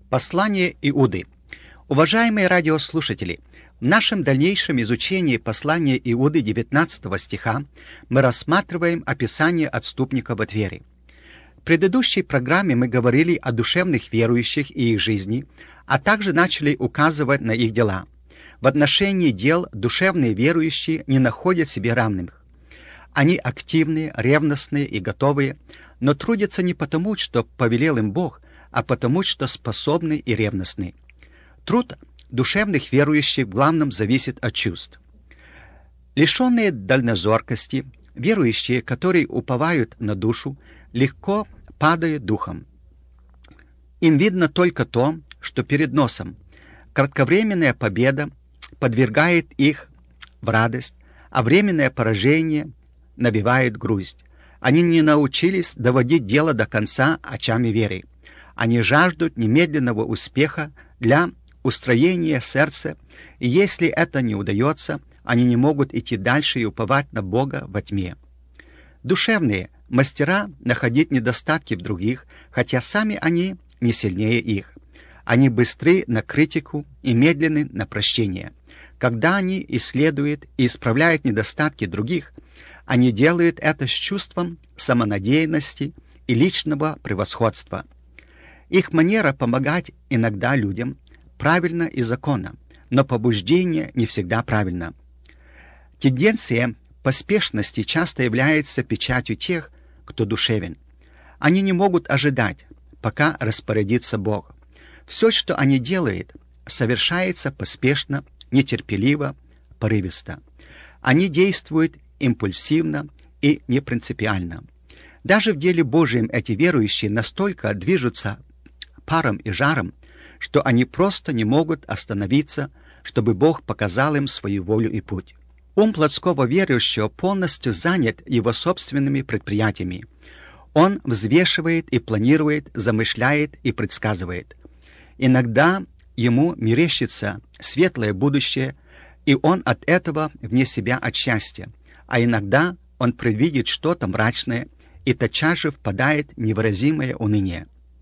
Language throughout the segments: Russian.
Послание Иуды. Уважаемые радиослушатели, в нашем дальнейшем изучении послания Иуды 19 стиха мы рассматриваем описание отступников от веры. В предыдущей программе мы говорили о душевных верующих и их жизни, а также начали указывать на их дела. В отношении дел душевные верующие не находят себе равных. Они активные, ревностные и готовые, но трудятся не потому, что повелел им Бог, а потому, что способны и ревностны. Труд душевных верующих в главном зависит от чувств. Лишенные дальнозоркости, верующие, которые уповают на душу, легко падают духом. Им видно только то, что перед носом. Кратковременная победа подвергает их в радость, а временное поражение навевает грусть. Они не научились доводить дело до конца очами веры. Они жаждут немедленного успеха для устроения сердца, и если это не удается, они не могут идти дальше и уповать на Бога во тьме. Душевные мастера находить недостатки в других, хотя сами они не сильнее их. Они быстры на критику и медленны на прощение. Когда они исследуют и исправляют недостатки других, они делают это с чувством самонадеянности и личного превосходства. Их манера помогать иногда людям правильно и законно, но побуждение не всегда правильно. Тенденция поспешности часто является печатью тех, кто душевен. Они не могут ожидать, пока распорядится Бог. Все, что они делают, совершается поспешно, нетерпеливо, порывисто. Они действуют импульсивно и непринципиально. Даже в деле Божьем эти верующие настолько движутся паром и жаром, что они просто не могут остановиться, чтобы Бог показал им свою волю и путь. Ум плотского верующего полностью занят его собственными предприятиями. Он взвешивает и планирует, замышляет и предсказывает. Иногда ему мерещится светлое будущее, и он от этого вне себя от счастья, а иногда он предвидит что-то мрачное и тотчас же впадает в невыразимое уныние.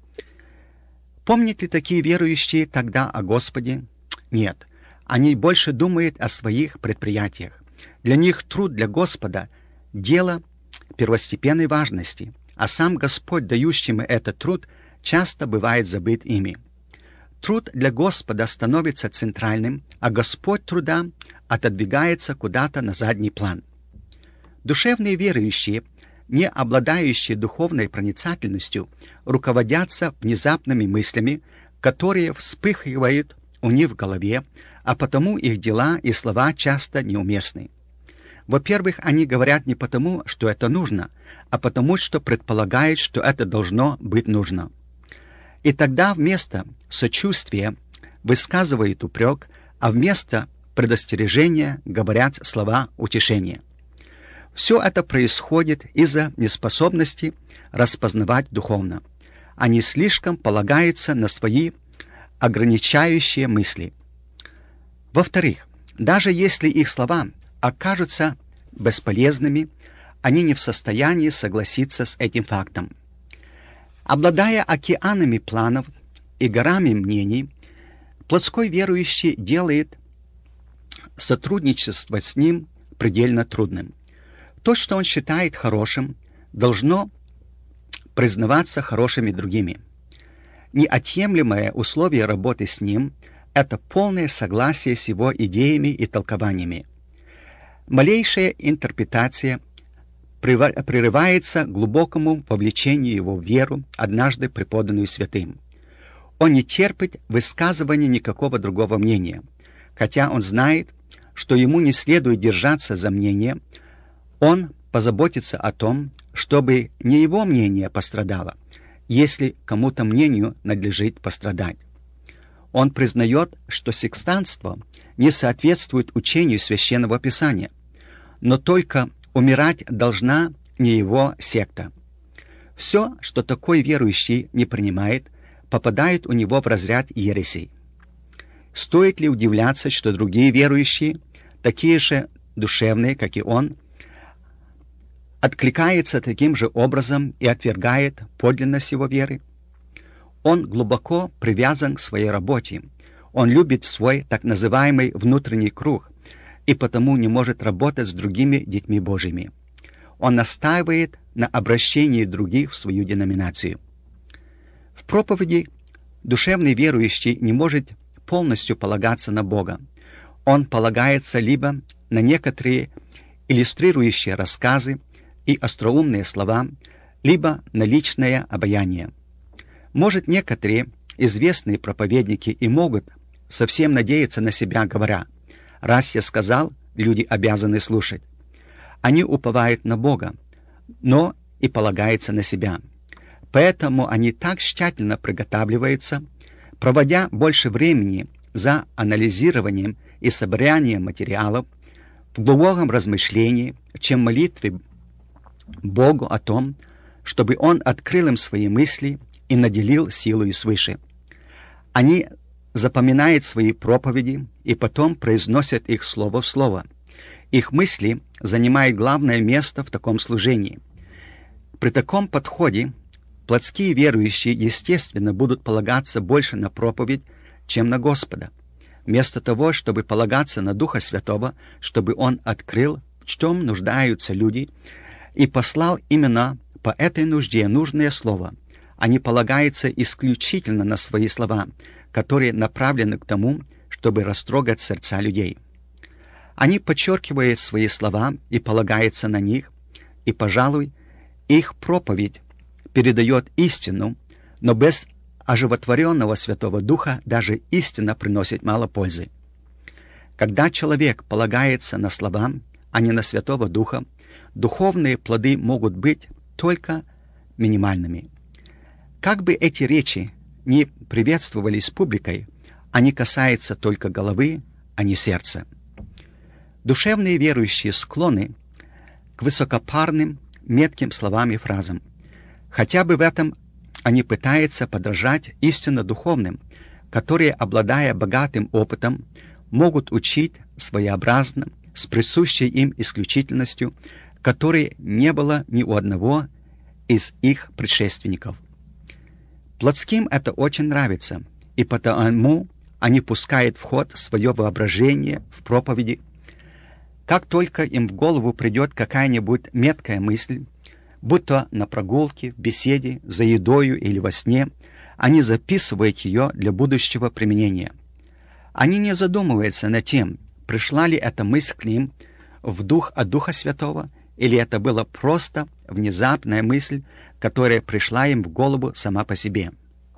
Помнят ли такие верующие тогда о Господе? Нет. Они больше думают о своих предприятиях. Для них труд для Господа – дело первостепенной важности, а сам Господь, дающий им этот труд, часто бывает забыт ими. Труд для Господа становится центральным, а Господь труда отодвигается куда-то на задний план. Душевные верующие, не обладающие духовной проницательностью, руководятся внезапными мыслями, которые вспыхивают у них в голове, а потому их дела и слова часто неуместны. Во-первых, они говорят не потому, что это нужно, а потому, что предполагают, что это должно быть нужно. И тогда вместо сочувствия высказывают упрек, а вместо предостережения говорят слова утешения. Все это происходит из-за неспособности распознавать духовно. Они слишком полагаются на свои ограничающие мысли. Во-вторых, даже если их слова окажутся бесполезными, они не в состоянии согласиться с этим фактом. Обладая океанами планов и горами мнений, плотской верующий делает сотрудничество с ним предельно трудным. То, что он считает хорошим, должно признаваться хорошими другими. Неотъемлемое условие работы с ним – это полное согласие с его идеями и толкованиями. Малейшая интерпретация прерывается глубокому вовлечению его в веру, однажды преподанную святым. Он не терпит высказывания никакого другого мнения, хотя он знает, что ему не следует держаться за мнение. Он позаботится о том, чтобы не его мнение пострадало, если кому-то мнению надлежит пострадать. Он признает, что секстанство не соответствует учению Священного Писания, но только умирать должна не его секта. Все, что такой верующий не принимает, попадает у него в разряд ересей. Стоит ли удивляться, что другие верующие, такие же душевные, как и он, откликается таким же образом и отвергает подлинность его веры? Он глубоко привязан к своей работе. Он любит свой так называемый внутренний круг и потому не может работать с другими детьми Божьими. Он настаивает на обращении других в свою деноминацию. В проповеди душевный верующий не может полностью полагаться на Бога. Он полагается либо на некоторые иллюстрирующие рассказы и остроумные слова, либо на личное обаяние. Может, некоторые известные проповедники и могут совсем надеяться на себя, говоря: «Раз я сказал, люди обязаны слушать». Они уповают на Бога, но и полагаются на себя. Поэтому они так тщательно приготавливаются, проводя больше времени за анализированием и собранием материалов, в глубоком размышлении, чем молитве Богу о том, чтобы Он открыл им свои мысли и наделил силой свыше. Они запоминают свои проповеди и потом произносят их слово в слово. Их мысли занимают главное место в таком служении. При таком подходе плотские верующие, естественно, будут полагаться больше на проповедь, чем на Господа, вместо того, чтобы полагаться на Духа Святого, чтобы Он открыл, в чем нуждаются люди, и послал именно по этой нужде нужное слово. Они полагаются исключительно на свои слова, которые направлены к тому, чтобы растрогать сердца людей. Они подчеркивают свои слова и полагаются на них, и, пожалуй, их проповедь передает истину, но без оживотворенного Святого Духа даже истина приносит мало пользы. Когда человек полагается на слова, а не на Святого Духа, духовные плоды могут быть только минимальными. Как бы эти речи не приветствовались публикой, они касаются только головы, а не сердца. Душевные верующие склонны к высокопарным, метким словам и фразам. Хотя бы в этом они пытаются подражать истинно духовным, которые, обладая богатым опытом, могут учить своеобразно, с присущей им исключительностью, которой не было ни у одного из их предшественников. Плотским это очень нравится, и потому они пускают в ход свое воображение в проповеди. Как только им в голову придет какая-нибудь меткая мысль, будь то на прогулке, в беседе, за едою или во сне, они записывают ее для будущего применения. Они не задумываются над тем, пришла ли эта мысль к ним в дух от Духа Святого, или это была просто внезапная мысль, которая пришла им в голову сама по себе.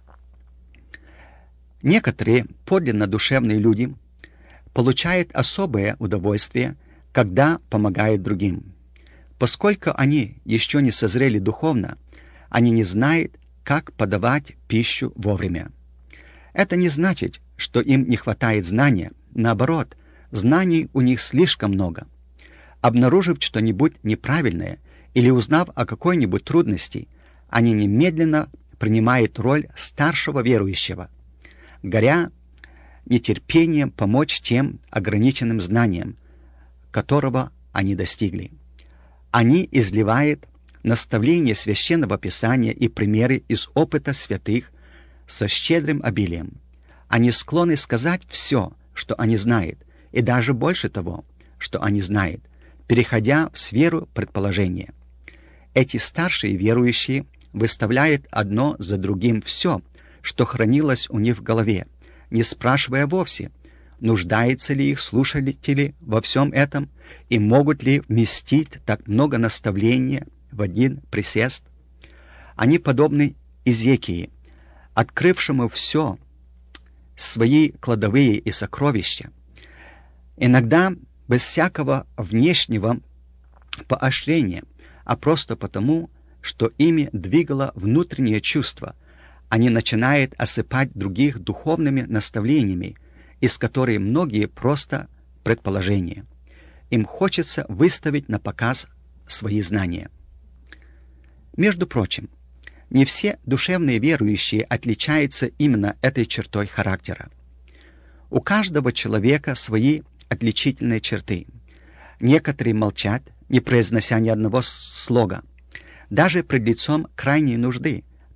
Некоторые подлинно душевные люди получают особое удовольствие, когда помогают другим. Поскольку они еще не созрели духовно, они не знают, как подавать пищу вовремя. Это не значит, что им не хватает знания. Наоборот, знаний у них слишком много. Обнаружив что-нибудь неправильное или узнав о какой-нибудь трудности, они немедленно принимают роль старшего верующего, горя нетерпением помочь тем ограниченным знаниям, которого они достигли. Они изливают наставления Священного Писания и примеры из опыта святых со щедрым обилием. Они склонны сказать все, что они знают, и даже больше того, что они знают, переходя в сферу предположения. Эти старшие верующие выставляют одно за другим все, что хранилось у них в голове, не спрашивая вовсе, нуждаются ли их слушатели во всем этом и могут ли вместить так много наставления в один присест. Они подобны Изекии, открывшему все свои кладовые и сокровища, иногда без всякого внешнего поощрения, а просто потому, что ими двигало внутреннее чувство. Они начинают осыпать других духовными наставлениями, из которых многие просто предположения. Им хочется выставить на показ свои знания. Между прочим, не все душевные верующие отличаются именно этой чертой характера. У каждого человека свои отличительные черты. Некоторые молчат, не произнося ни одного слога. Даже пред лицом крайней нужды,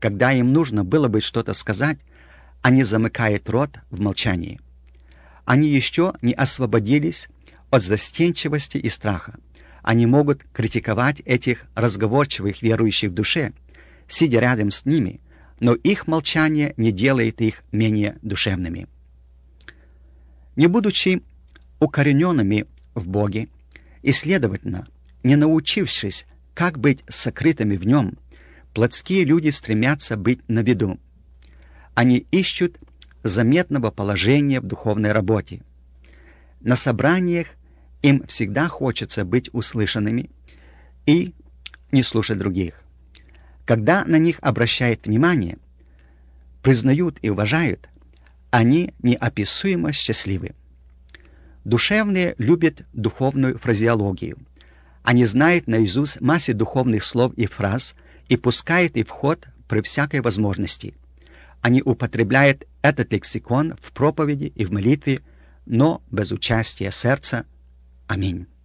когда им нужно было бы что-то сказать, они замыкают рот в молчании. Они еще не освободились от застенчивости и страха. Они могут критиковать этих разговорчивых верующих в душе, сидя рядом с ними, но их молчание не делает их менее душевными. Не будучи укорененными в Боге и, следовательно, не научившись, как быть сокрытыми в Нем, плотские люди стремятся быть на виду. Они ищут заметного положения в духовной работе. На собраниях им всегда хочется быть услышанными и не слушать других. Когда на них обращают внимание, признают и уважают, они неописуемо счастливы. Душевные любят духовную фразеологию. Они знают наизусть массу духовных слов и фраз и пускают их в ход при всякой возможности. Они употребляют этот лексикон в проповеди и в молитве, но без участия сердца. Аминь.